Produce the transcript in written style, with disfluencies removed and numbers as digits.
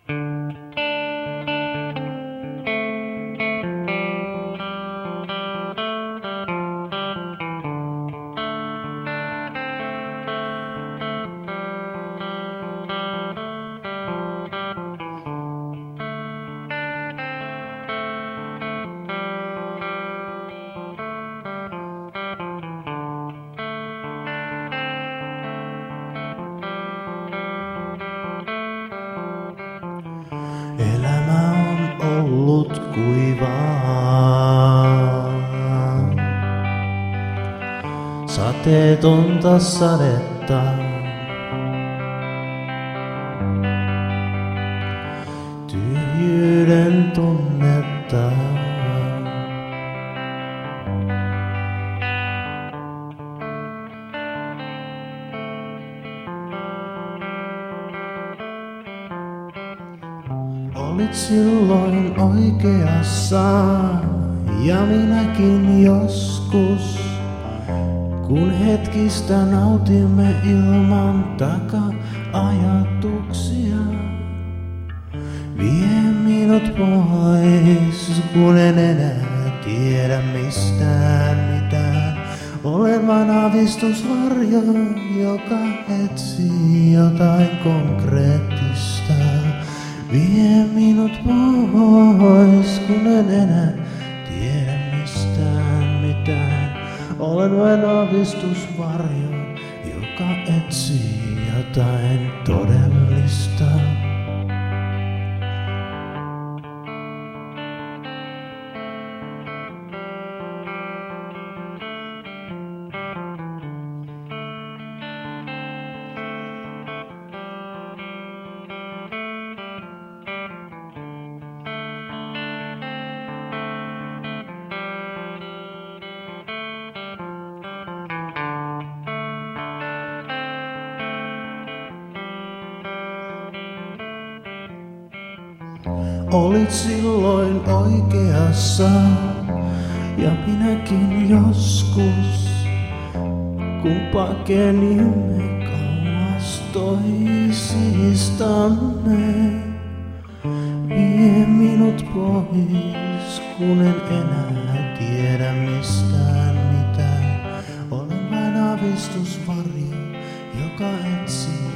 Elämä on ollut kuivaa. Sateetonta sadetta. Tyhjyyden tunnetta. Olit silloin oikeassa ja minäkin joskus, kun hetkistä nautimme ilman taka-ajatuksia. Vie minut pois, kun en enää tiedä mistään mitään. Olen vain aavistusvarjo, joka etsii jotain konkreettista. Vie minut pois, kun en enää tiedä mistään mitään. Olen vain aavistusvarjo, joka etsii jotain todellista. Olit silloin oikeassa ja minäkin joskus, kun pakenimme kauas toisistamme. Vie minut pois, kun en enää tiedä mistään mitään. Olen vain aavistusvarjo, joka etsii